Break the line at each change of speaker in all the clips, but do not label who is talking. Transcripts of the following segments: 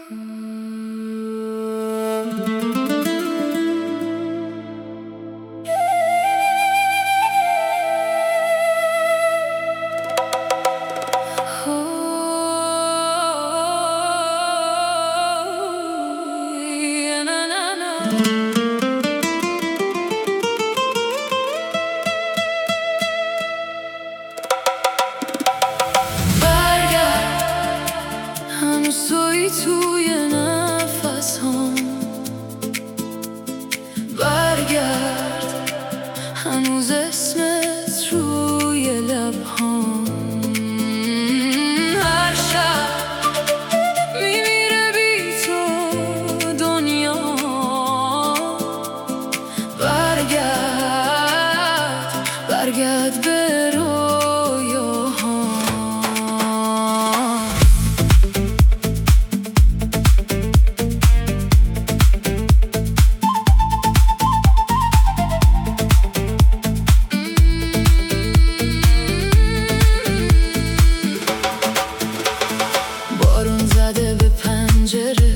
هنوز تویی توی نفس هم، برگرد هنوز اسمت روی لب هم. هر شب میمیره بی تو دنیا، برگرد به رویاها. بارون زده به پنجره،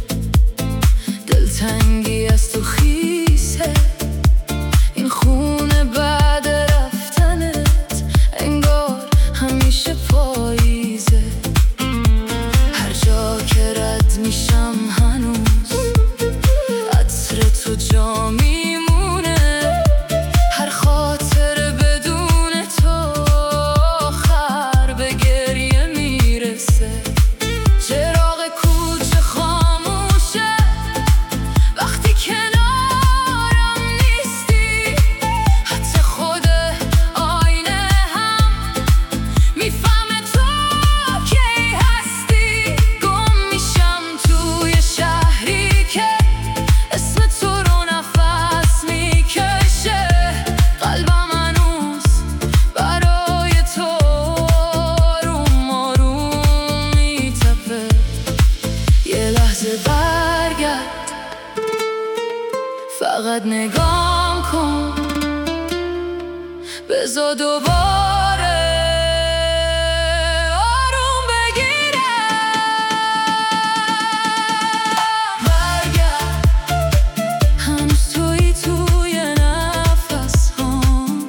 دلتنگی از تو خیسه. این خونه بعد رفتنت انگار همیشه پاییزه. هر جا که رد میشم هنوز عطر تو جا میمونه. هر خاطره بدون تو آخر به گریه میرسه. چراغ کوچه خاموشه وقتی کنارم نیستی. حتی خود آینه هم میفهمه تو کی هستی. گم میشم توی شهری که اسم تو رو نفس میکشه. قلبم هنوز برای تو آروم آروم میتپه. یه لحظه برگرد، فقط نگام کن، بذار دوباره آروم بگیرم. برگرد هنوز تویی توی نفس هم،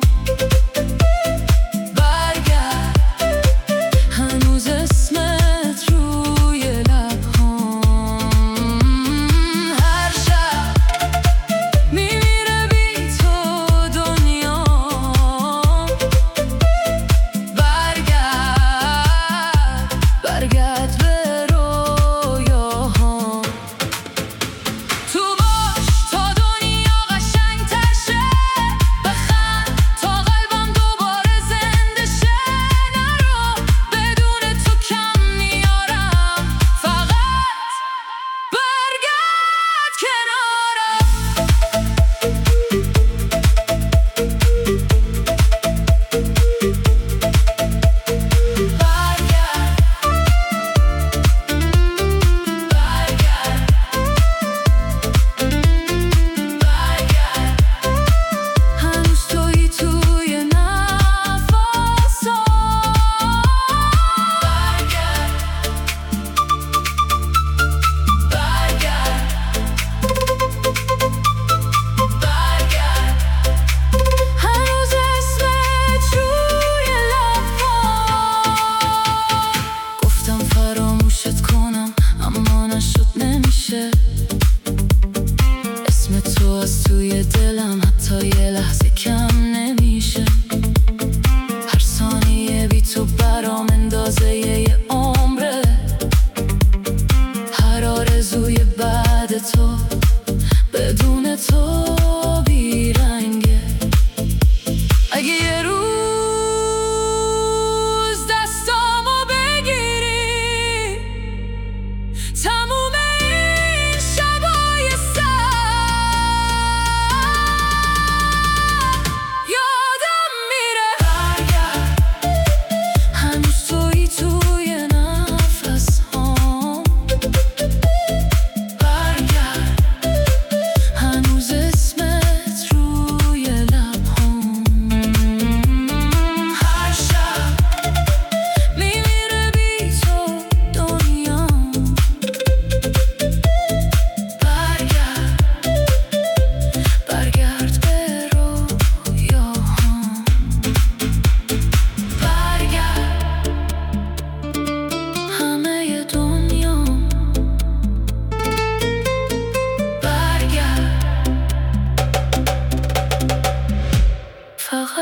برگرد هنوز اسمت روی لب هم. هر شب میمیره بی تو دنیا،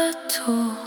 تو